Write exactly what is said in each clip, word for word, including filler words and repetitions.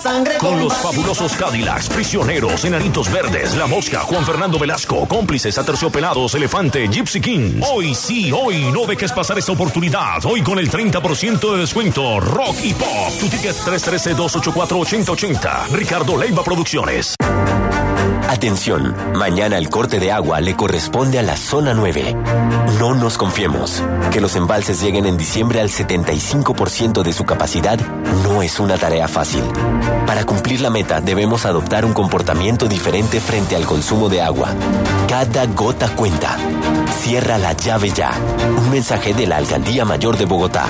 sangre con los fabulosos Cadillacs, Prisioneros, Enanitos Verdes, La Mosca, Juan Fernando Velasco, Cómplices, Aterciopelados, Elefante, Gypsy King. Hoy sí, hoy no dejes pasar esta oportunidad. Hoy con el treinta por ciento de descuento. Rock y Pop. Tu ticket tres uno tres, dos ocho cuatro, ocho cero ocho cero. Ricardo Leiva Producciones. Atención, mañana el corte de agua le corresponde a la zona nueve. No nos confiemos. Que los embalses lleguen en diciembre al setenta y cinco por ciento de su capacidad no es una tarea fácil. Para cumplir la meta debemos adoptar un comportamiento diferente frente al consumo de agua. Cada gota cuenta. Cierra la llave ya. Un mensaje de la Alcaldía Mayor de Bogotá.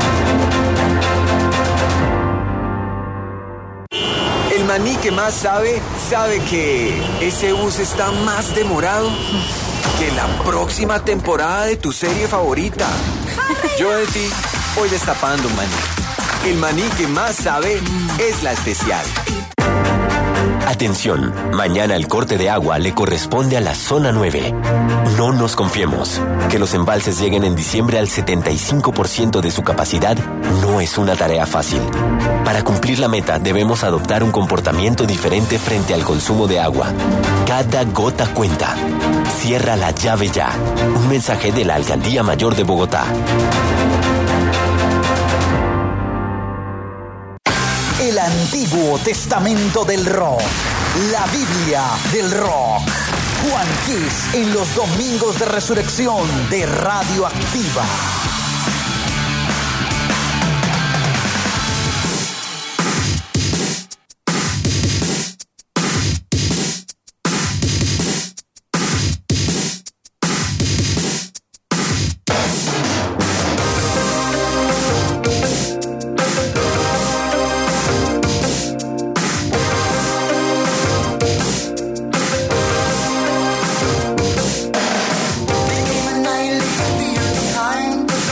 El maní que más sabe, sabe que ese bus está más demorado que la próxima temporada de tu serie favorita. Yo de ti voy destapando un maní. El maní que más sabe es la especial. Atención, mañana el corte de agua le corresponde a la zona nueve. No nos confiemos. Que los embalses lleguen en diciembre al setenta y cinco por ciento de su capacidad no es una tarea fácil. Para cumplir la meta debemos adoptar un comportamiento diferente frente al consumo de agua. Cada gota cuenta. Cierra la llave ya. Un mensaje de la Alcaldía Mayor de Bogotá. El Antiguo Testamento del Rock. La Biblia del Rock. Juan Kiss en los domingos de resurrección de Radioactiva. They came and I leave you behind.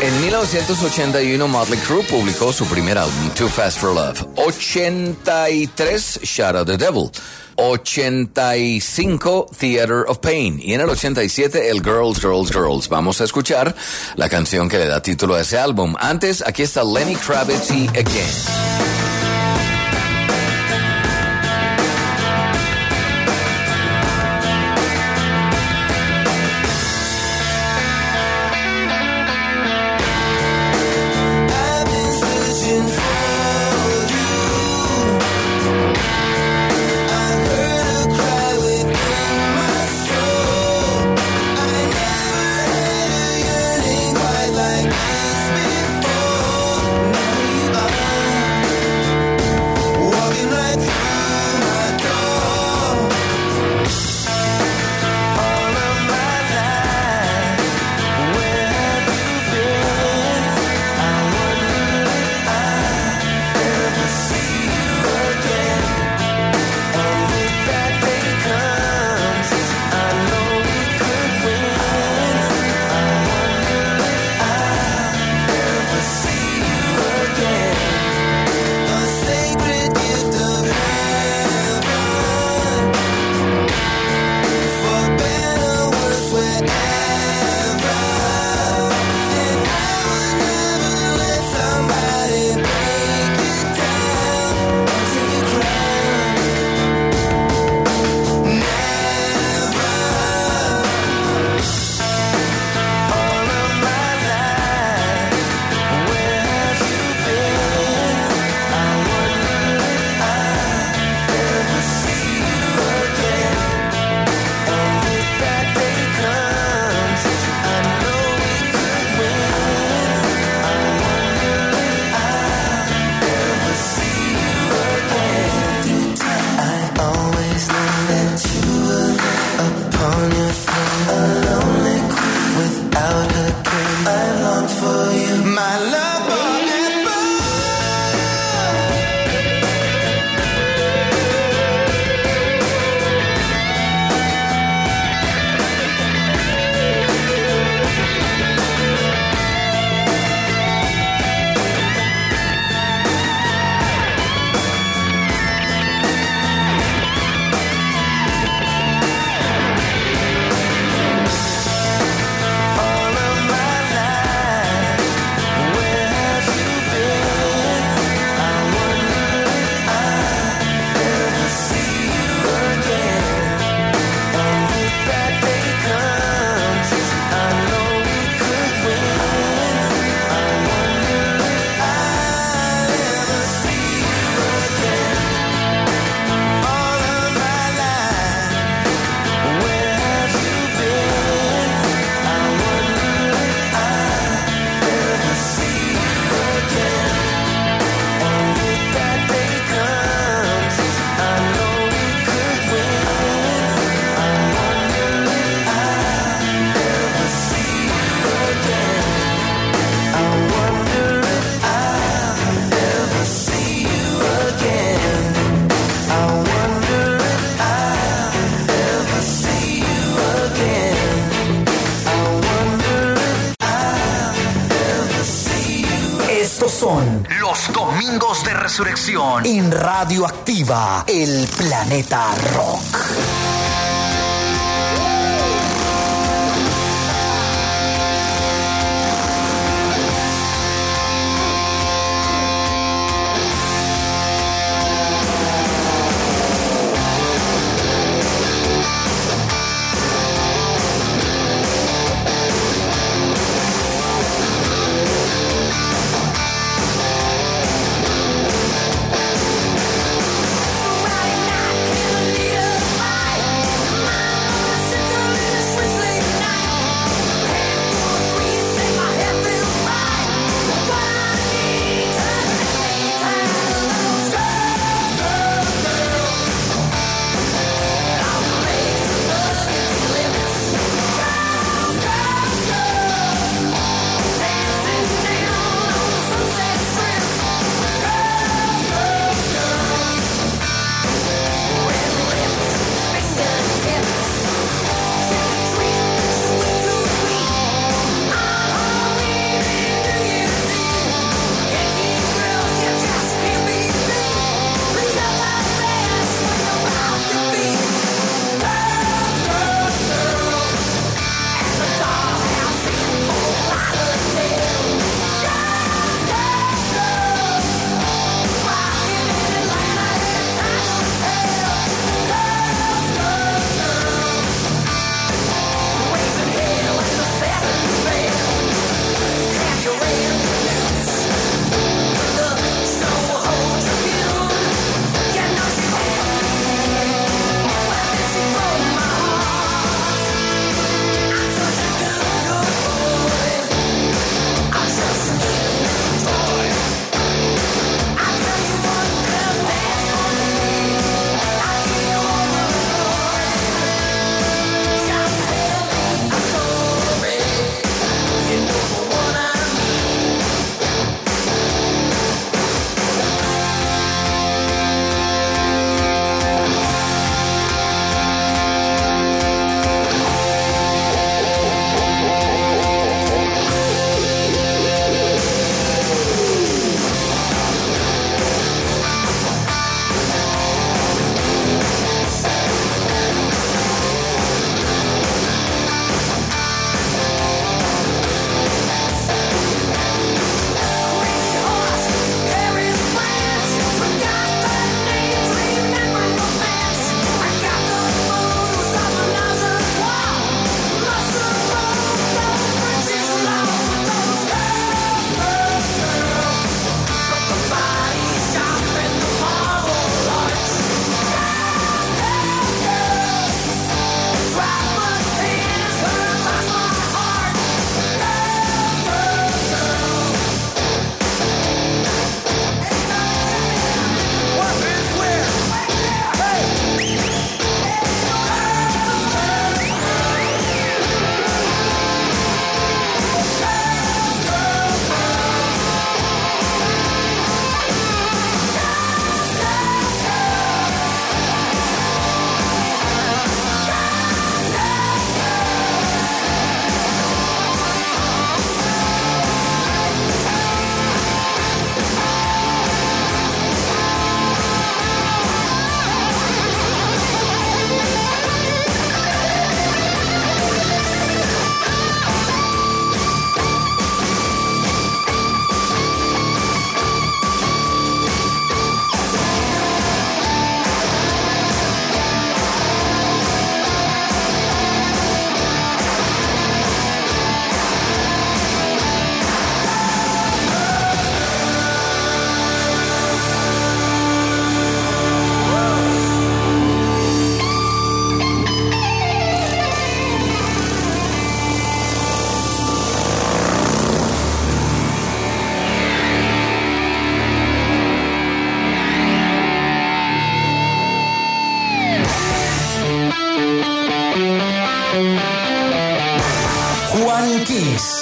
En mil novecientos ochenta y uno, Motley Crue publicó su primer álbum, Too Fast for Love. ochenta y tres, Shout at the Devil. ochenta y cinco, Theater of Pain. Y en el ochenta y siete, el Girls, Girls, Girls. Vamos a escuchar la canción que le da título a ese álbum. Antes, aquí está Lenny Kravitz y Again. Son los Domingos de Resurrección en Radioactiva, el planeta rock. Right now,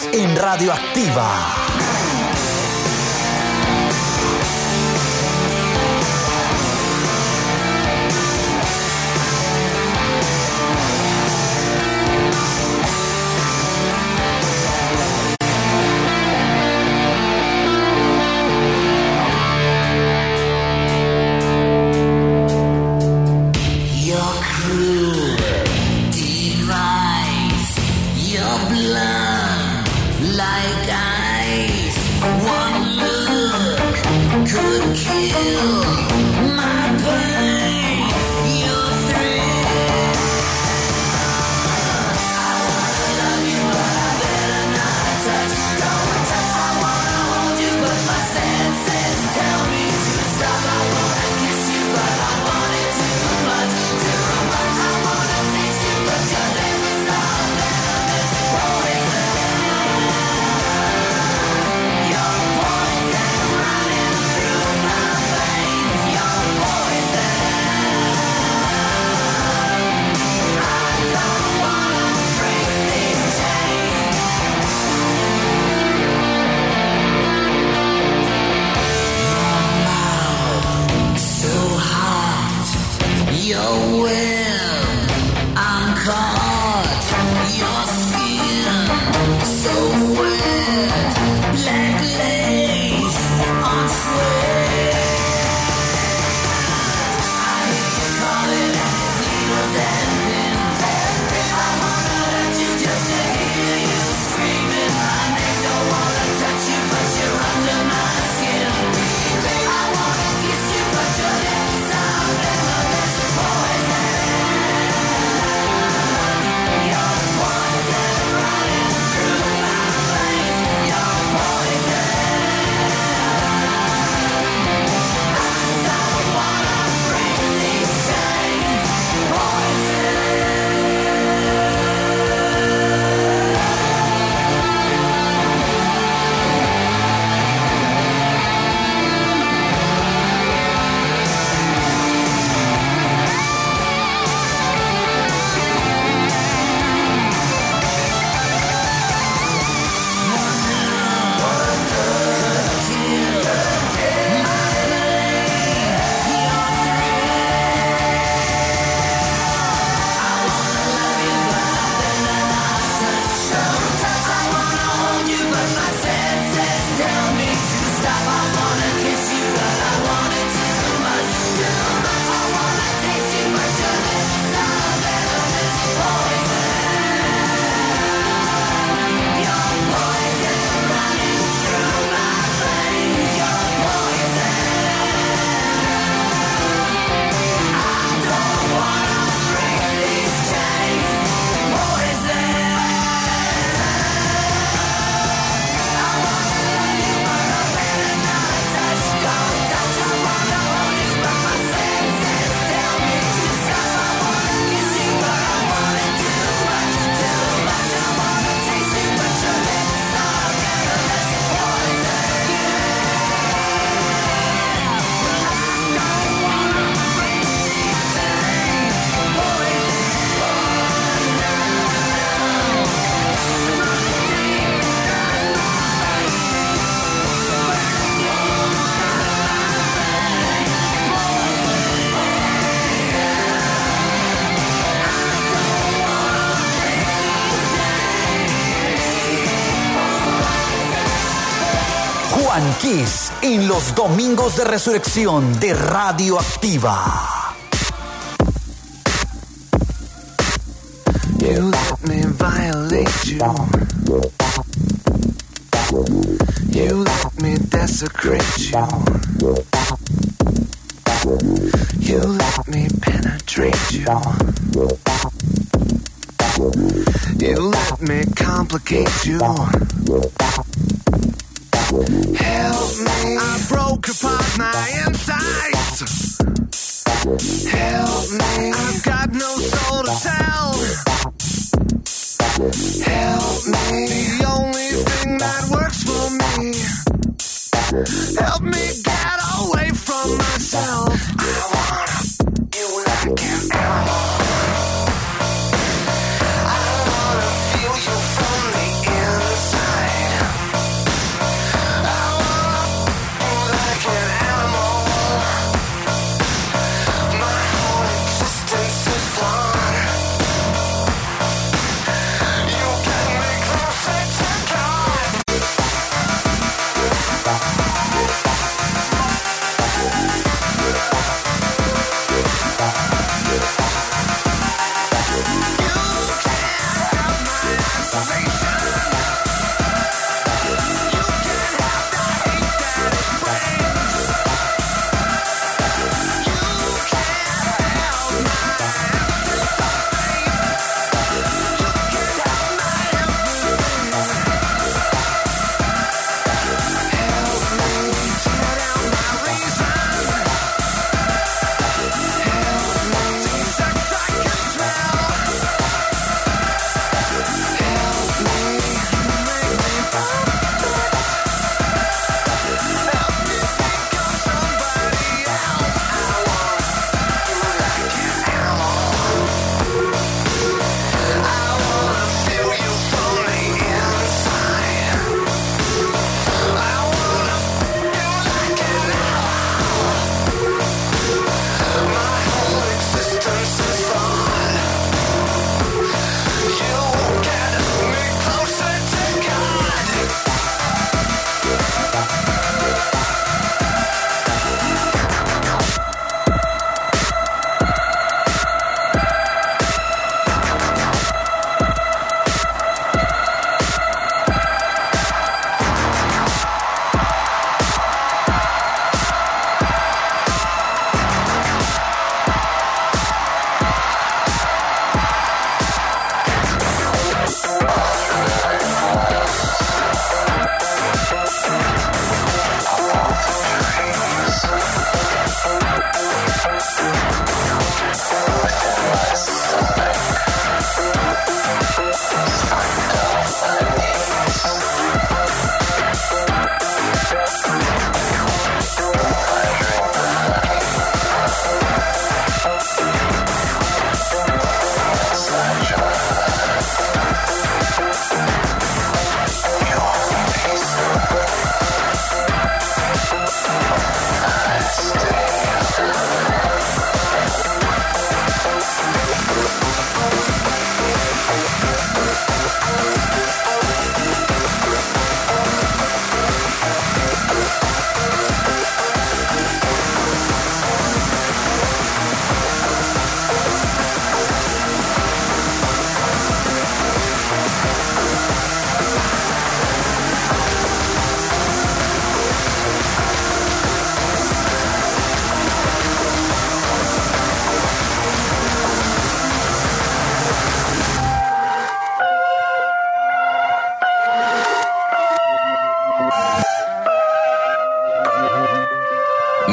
Kiss en Radioactiva. Juan Kiss en los domingos de resurrección de Radioactiva. You let me violate you. You let me desecrate you. You let me penetrate you. You let me complicate you. Help me, I broke apart my insides. Help me, I've got no soul to tell. Help me, the only thing that works for me. Help me get away from myself. I wanna you like an animal. I wanna feel you from the inside.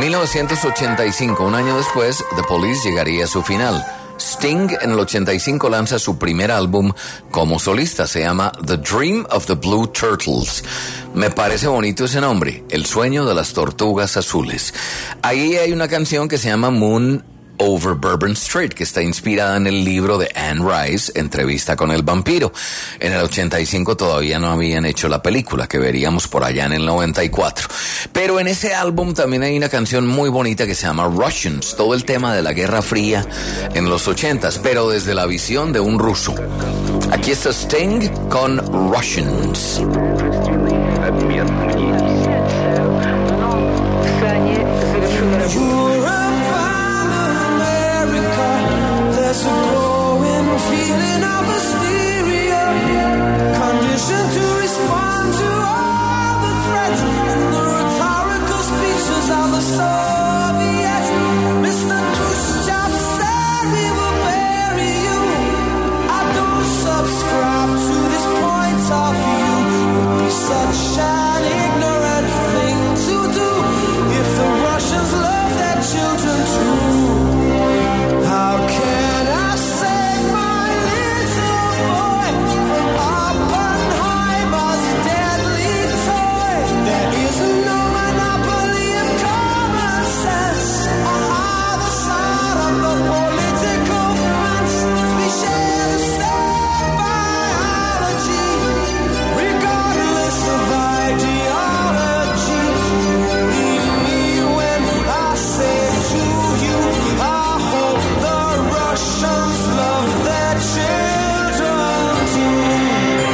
mil novecientos ochenta y cinco, un año después, The Police llegaría a su final. Sting en el ochenta y cinco lanza su primer álbum como solista, se llama The Dream of the Blue Turtles. Me parece bonito ese nombre, El sueño de las tortugas azules. Ahí hay una canción que se llama Moon Over Bourbon Street, que está inspirada en el libro de Anne Rice, Entrevista con el vampiro. En el ochenta y cinco todavía no habían hecho la película, que veríamos por allá en el noventa y cuatro. Pero en ese álbum también hay una canción muy bonita que se llama Russians, todo el tema de la Guerra Fría en los ochentas, pero desde la visión de un ruso. Aquí está Sting con Russians. There's a growing feeling of hysteria, conditioned to respond to all the threats and the rhetorical speeches of the Soviets. Mister Khrushchev said we will bury you. I don't subscribe to this point of view. It would be such an ignorant thing to do if the Russians love their children too. How can I save my little boy from Oppenheimer's deadly toy? There is no monopoly of common sense on either side of the political fence. We share the same biology, regardless of ideology. Believe me when I say to you, I hope the Russians love their children too.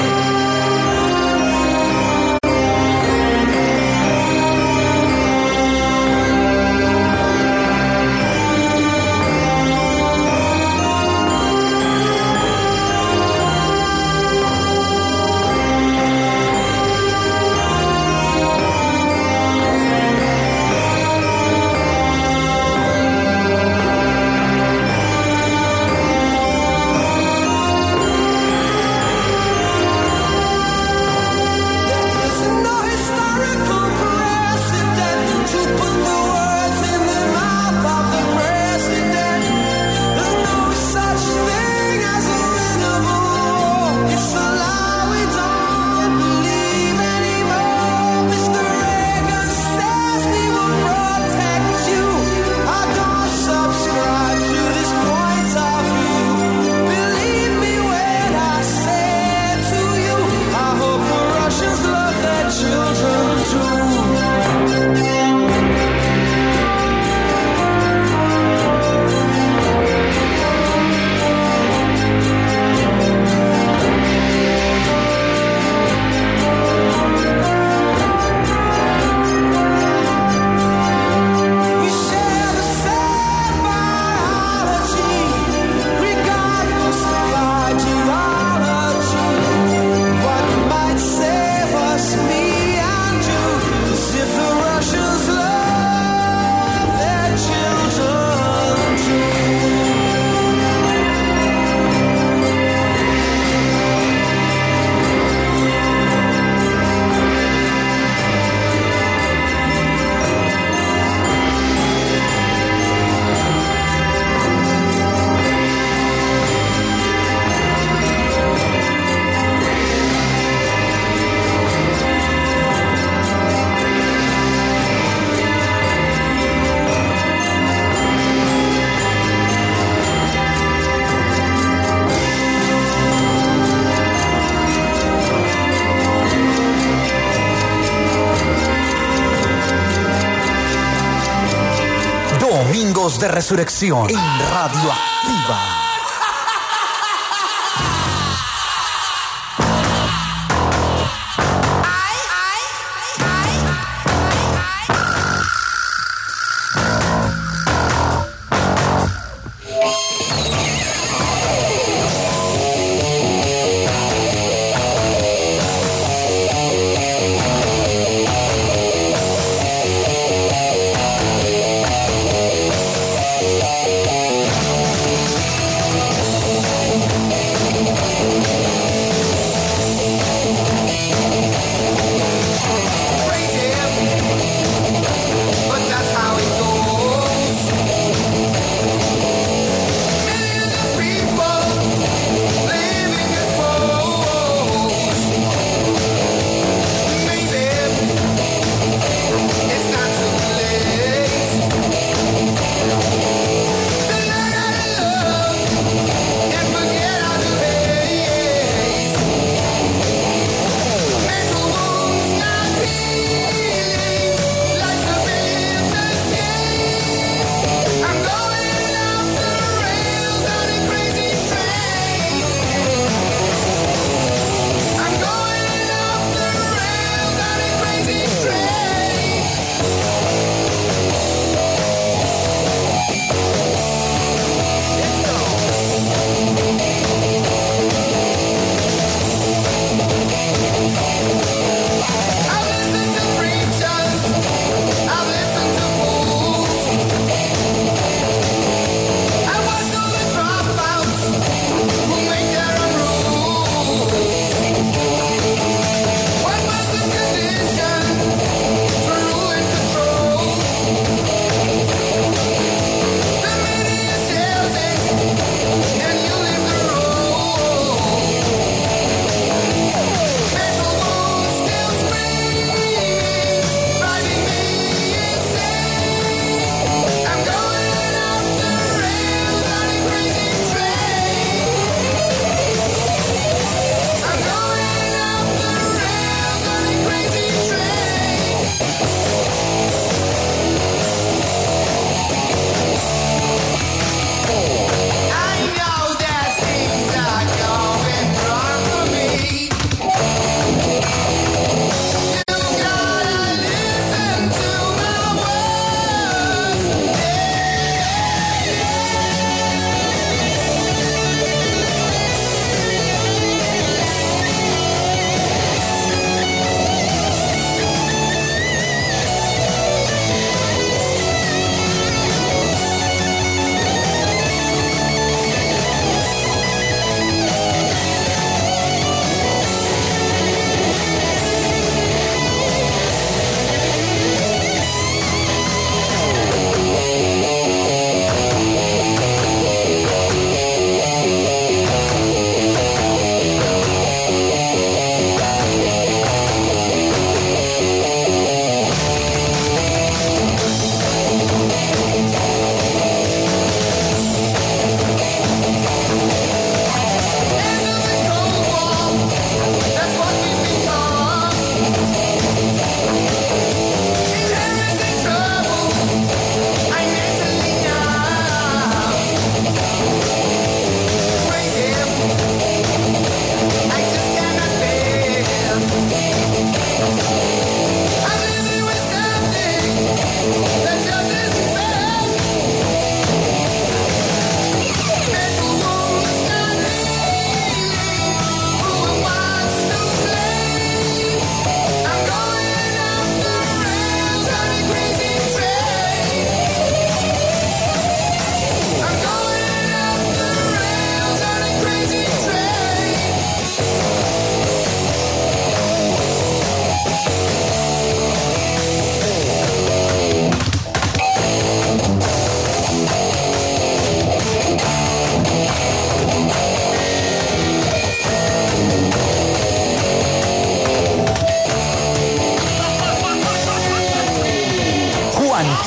Domingos de Resurrección en Radio Activa.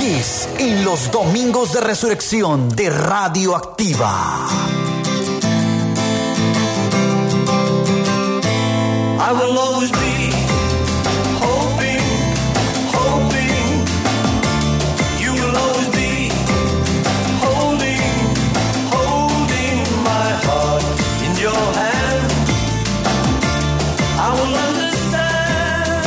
Kiss en los domingos de resurrección de Radioactiva. I will always be hoping, hoping. You will always be holding, holding my heart in your hand. I will understand.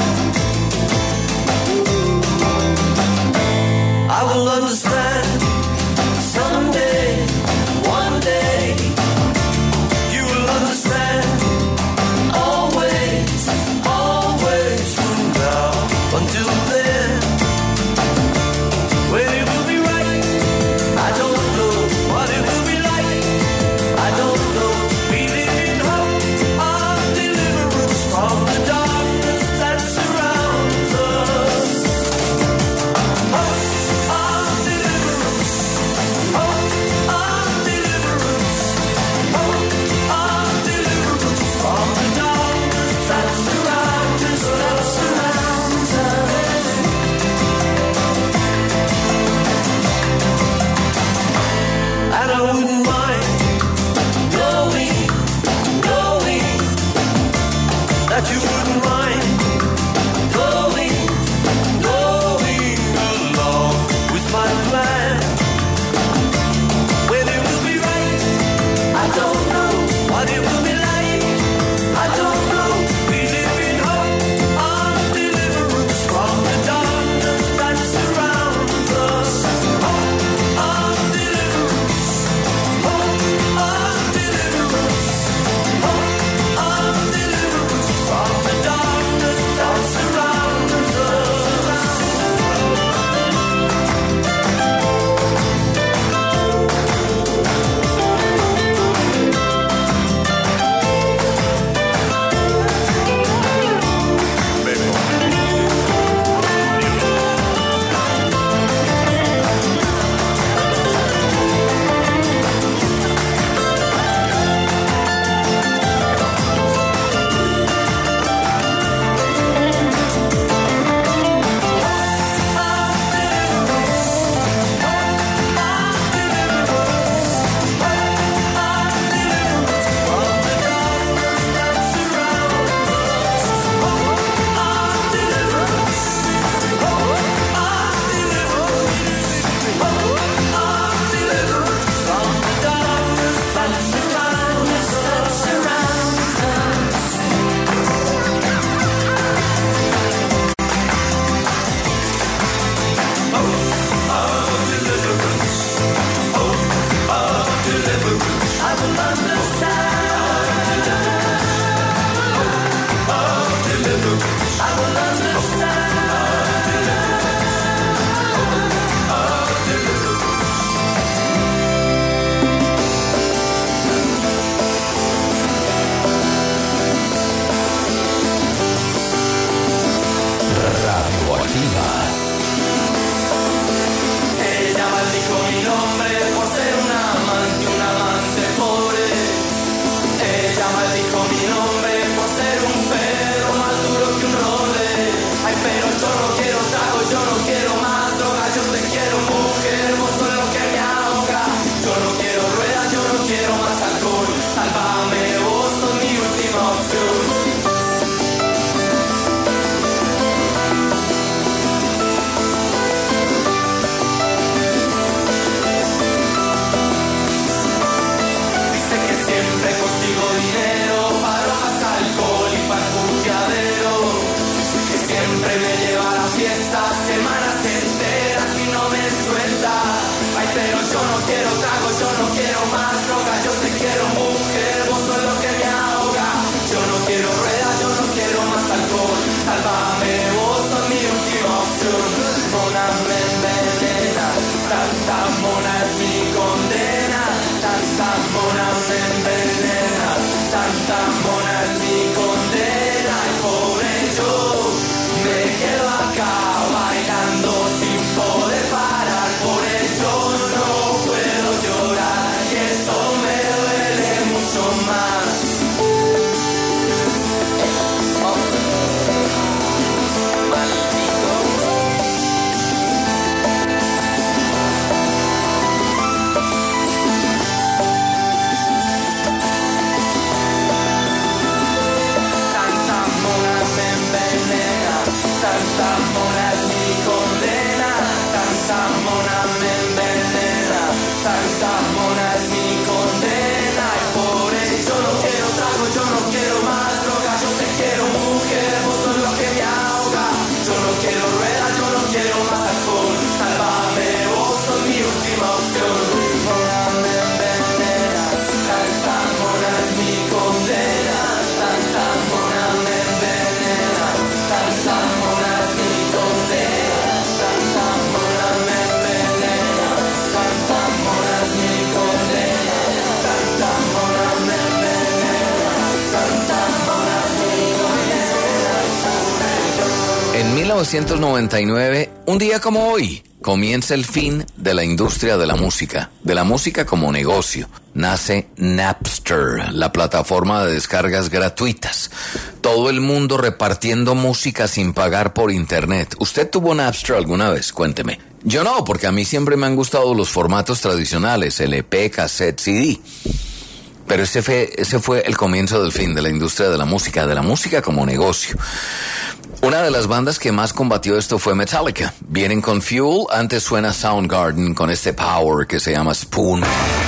I will understand someday, one day. You will understand. Always, always from now until then. When it will be right, I don't know what it will be like. I don't know. We live in hope of deliverance from the darkness that surrounds us. Hope of deliverance. Hope of deliverance. Hope of deliverance from the darkness that surrounds us. That surrounds us. And I wouldn't mind knowing, knowing that you wouldn't mind going, going along with my plan. When it will be right, I don't know what it will be like. I don't know. We live in hope of deliverance from the darkness that surrounds us. Hope of deliverance. Hope of deliverance. Hope of deliverance from the darkness that surrounds us. Ella maldijo mi nombre por ser un amante, un amante pobre. Ella maldijo mi nombre por ser un perro más duro que un roble. Ay, pero yo no quiero trago, yo no quiero más droga. Yo te quiero, mujer, vos sos lo que me ahoga. Yo no quiero ruedas, yo no quiero más alcohol. Sálvame, vos sos mi última opción. Dice que siempre consigo dinero para más alcohol y para el puteadero. Que siempre me lleva a la fiesta semanas enteras y no me suelta. Ay, pero yo no quiero trago, yo no quiero más droga. Yo te quiero, mujer, vos sos lo que me ahoga. Yo no quiero ruedas, yo no quiero más alcohol. Sálvame, vos sos mi última opción. Mona me envenena, tanta mona es mi condena. Tanta mona me envenena, tanta mona es mi condena. Y pobre yo, me quedo acá bailando sin poder parar. Por ello no puedo llorar. En mil novecientos noventa y nueve, un día como hoy, comienza el fin de la industria de la música, de la música como negocio. Nace Napster, la plataforma de descargas gratuitas. Todo el mundo repartiendo música sin pagar por internet. ¿Usted tuvo Napster alguna vez? Cuénteme. Yo no, porque a mí siempre me han gustado los formatos tradicionales, L P, cassette, C D. Pero ese fue, ese fue el comienzo del fin de la industria de la música, de la música como negocio. Una de las bandas que más combatió esto fue Metallica. Vienen con Fuel, antes suena Soundgarden con este power que se llama Spoon.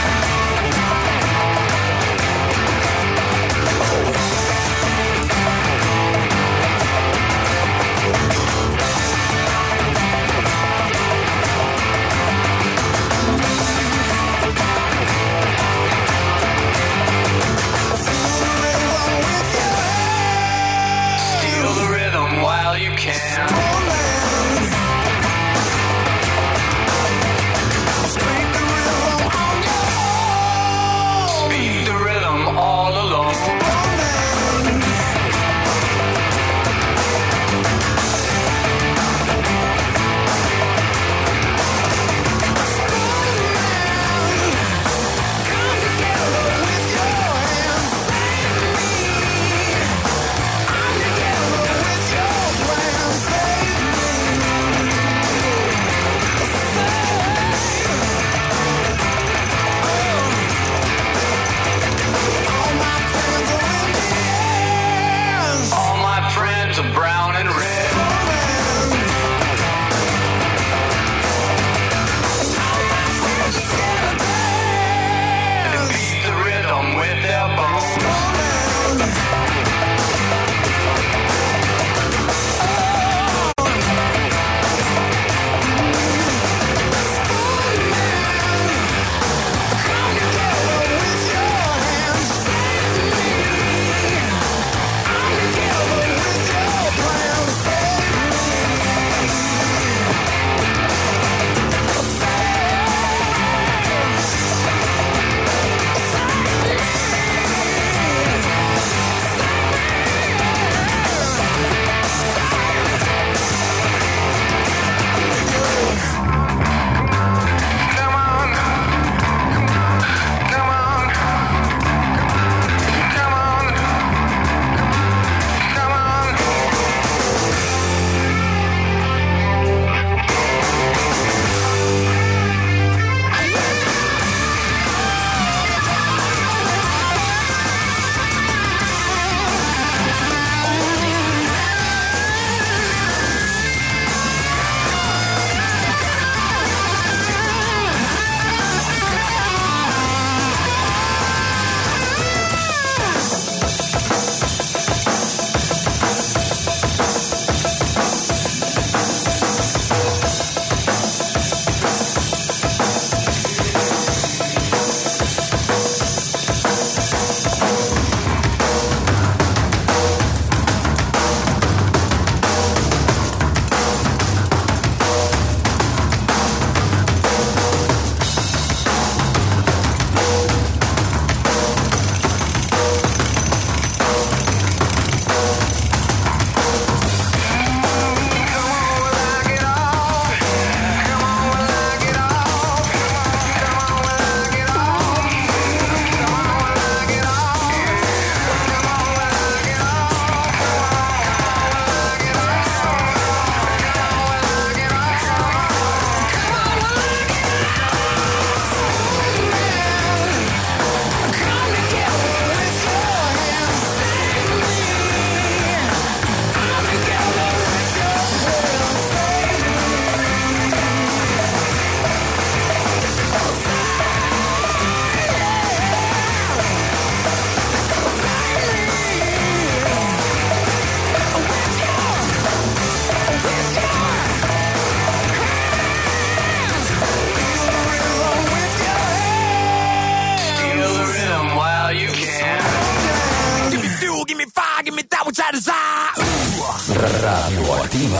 Radioactiva.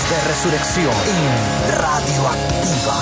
de resurrección en Radioactiva.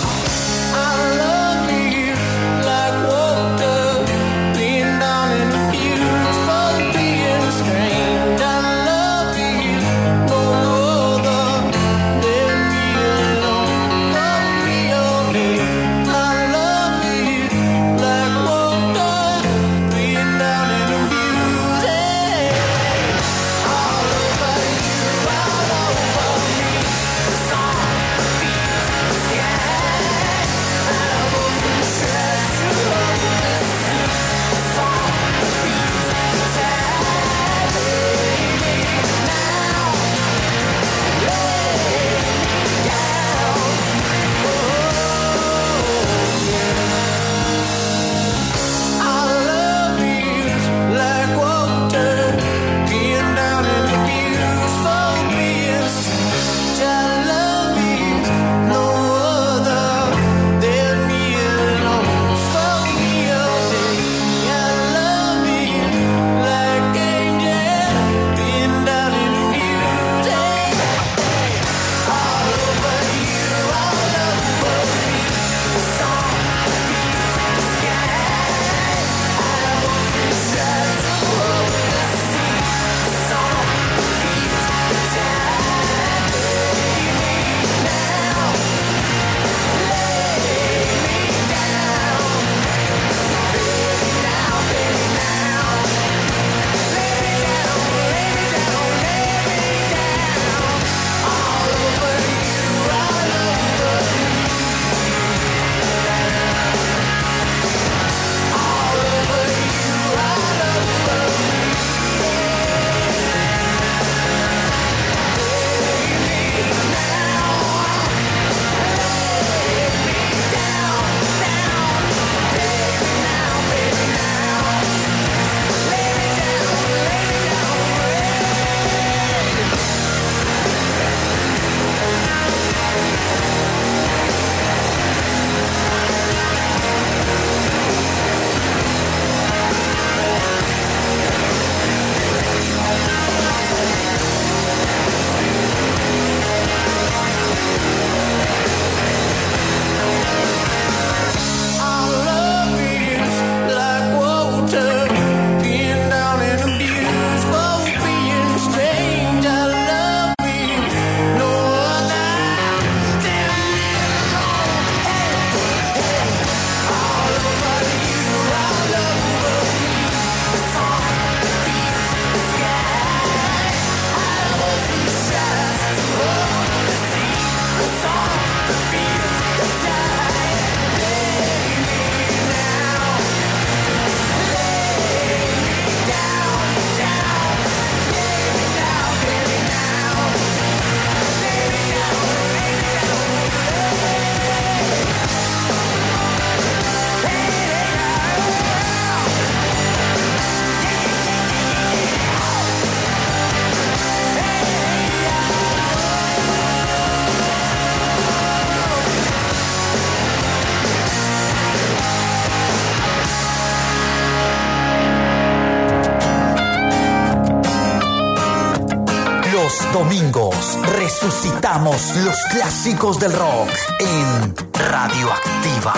Domingos resucitamos los clásicos del rock en Radioactiva.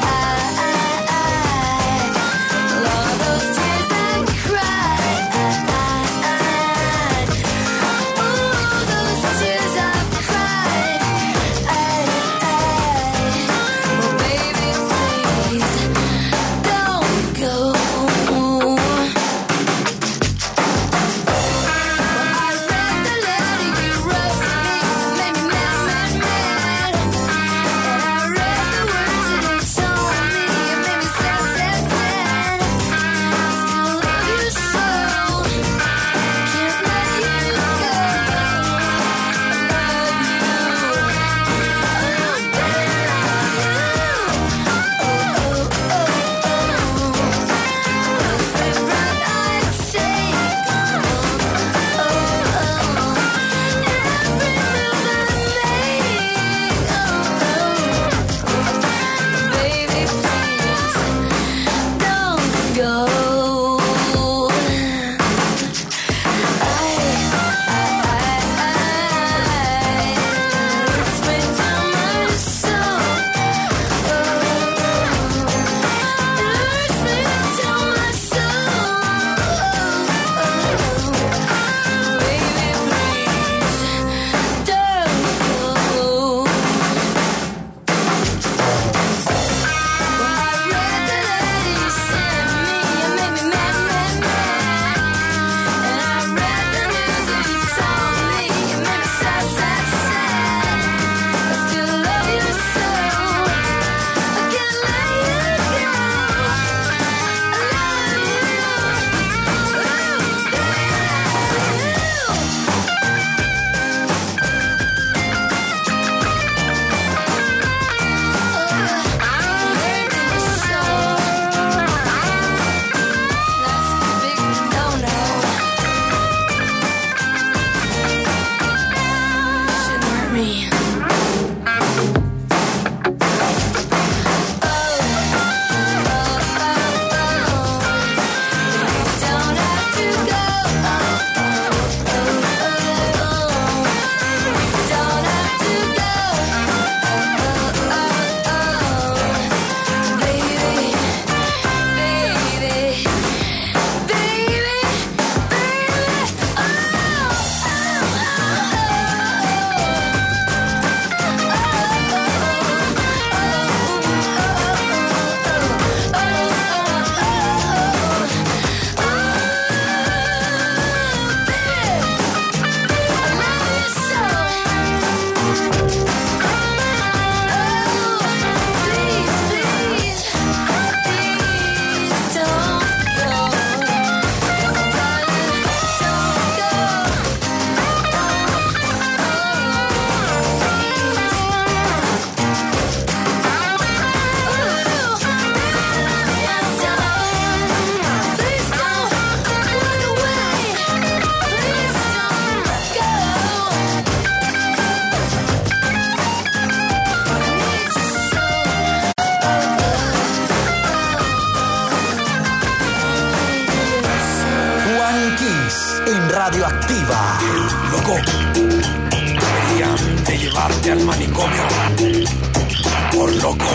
All those tears I cried, Radioactiva. Loco, deberían de llevarte al manicomio por loco.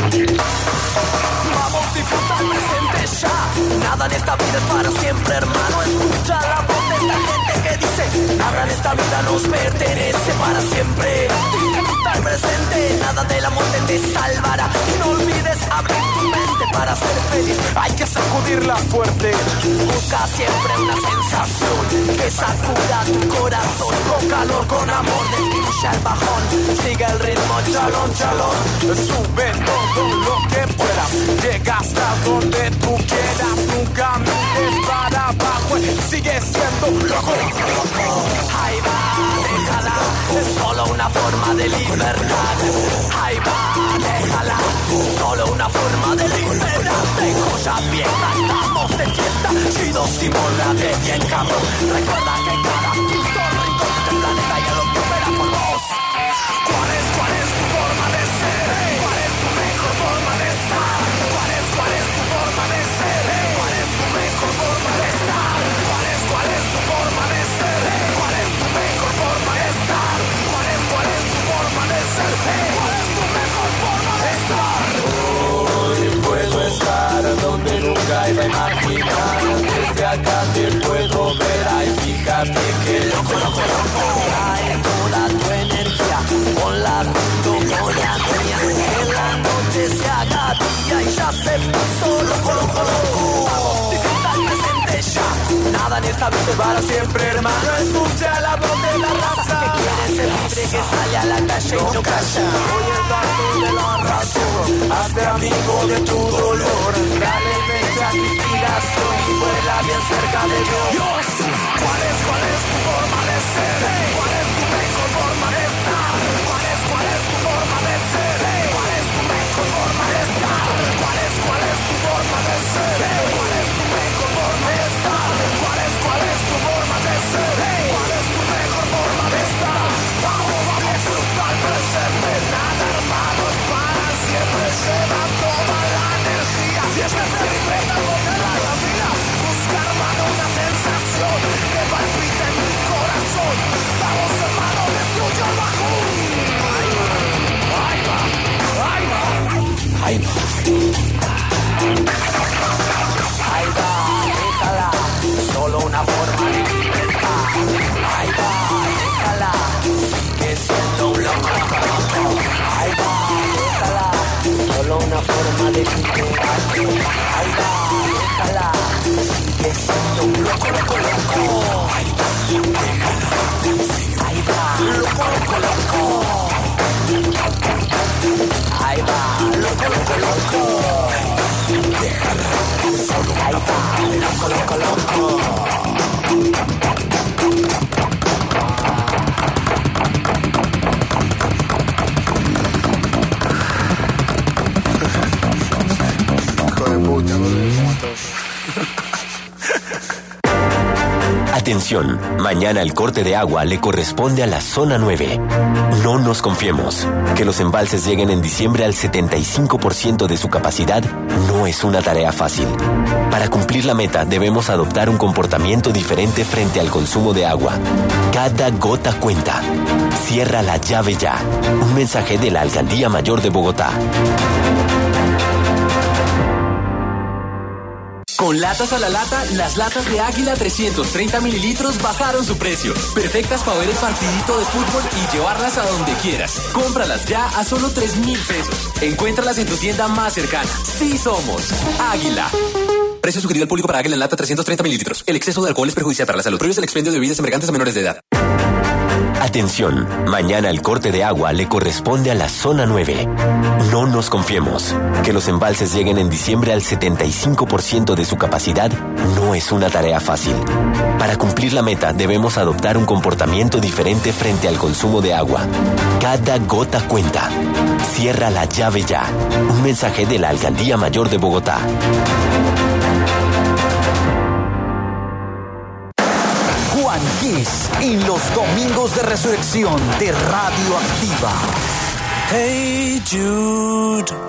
Vamos, disfruta el presente ya. Nada en esta vida es para siempre, hermano. Escucha la voz de la gente que dice: nada en esta vida nos pertenece para siempre. Disfruta el presente, nada de la muerte te salvará. Y no olvides abrir tu mente para ser feliz. Hay que sacudirla fuerte. Busca siempre una sensación que sacuda tu corazón. Con calor, con amor, destruye el bajón. Sigue el ritmo, chalón, chalón. Sube todo lo que puedas. Llega hasta donde tú quieras. Nunca mires para abajo. Sigue siendo loco. Ahí va, déjala. Es solo una forma de libertad. Ahí va, déjala. Solo una forma de libertad. De cosas viejas, estamos de fiesta. Chido, simula de bien cabrón. Recuerda que cada punto rincón del planeta ya lo espera por vos. ¿Cuál es, cuál es tu forma de ser? ¿Cuál es tu mejor forma de estar? ¿Cuál es, cuál es tu forma de ser? ¿Cuál es tu mejor forma de estar? ¿Cuál es, cuál es tu forma de ser? ¿Cuál es tu mejor forma de estar? ¿Cuál es, cuál es tu forma de ser? ¿Cuál es tu mejor forma de estar? Hoy puedo estar donde nunca iba a imaginar. Desde acá te puedo ver. Ay, fíjate que loco, loco, loco. Trae toda tu energía. Ponla junto con la mía. Que la noche se haga día y ya se puso loco, loco, loco. Vamos, disfruta el presente ya. Nada en esta vida es para siempre, hermano. Escucha la voz de la raza que quiere ser libre, que sale a la calle y no calla. Hoy el dato de la razón. Hazte amigo de tu dolor. Dale fecha a tu inspiración y vuela bien cerca de Dios. ¿Cuál es, cuál es tu forma de ser? ¿Cuál es tu mejor forma de estar? ¿Cuál es, cuál es tu forma de ser? ¿Cuál es tu mejor forma de estar? ¿Cuál es, cuál es tu forma de ser? ¿Cuál es tu mejor forma de estar? ¿Cuál es, cuál es tu forma de ser? ¿Cuál es tu mejor forma de estar? Vamos, vamos, disfruta el presente. Nada, hermano, es para siempre. Lleva toda la energía. Si es que se disfruta algo de la vida, busca, hermano, una sensación que palpite en tu corazón. Vamos, hermano, destruye el bajón. Ahí va, ahí va, ahí va, ahí va. Ahí va, déjala. Solo una forma de libertad. Ahí va, déjala. Sigue siendo un loco, loco, loco. Ahí va, déjala. Solo una forma de libertad. Ahí va, déjala. Sigue siendo un loco, loco, loco. Ahí va, déjala. Ahí va, loco, loco, loco. Ahí va, loco, loco, loco. Déjala. Ahí va, loco, loco, loco. Atención, mañana el corte de agua le corresponde a la zona nueve. No nos confiemos. Que los embalses lleguen en diciembre al setenta y cinco por ciento de su capacidad no es una tarea fácil. Para cumplir la meta debemos adoptar un comportamiento diferente frente al consumo de agua. Cada gota cuenta. Cierra la llave ya. Un mensaje de la Alcaldía Mayor de Bogotá. Con latas a la lata, las latas de Águila trescientos treinta mililitros bajaron su precio. Perfectas para ver el partidito de fútbol y llevarlas a donde quieras. Cómpralas ya a solo tres mil pesos. Encuéntralas en tu tienda más cercana. Sí somos Águila. Precio sugerido al público para Águila en lata trescientos treinta mililitros. El exceso de alcohol es perjudicial para la salud. Prohíbe el expendio de bebidas embriagantes a menores de edad. Atención, mañana el corte de agua le corresponde a la zona nueve. No nos confiemos. Que los embalses lleguen en diciembre al setenta y cinco por ciento de su capacidad no es una tarea fácil. Para cumplir la meta debemos adoptar un comportamiento diferente frente al consumo de agua. Cada gota cuenta. Cierra la llave ya. Un mensaje de la Alcaldía Mayor de Bogotá. Juan Kiss en los domingos de resurrección de Radioactiva. Hey Jude.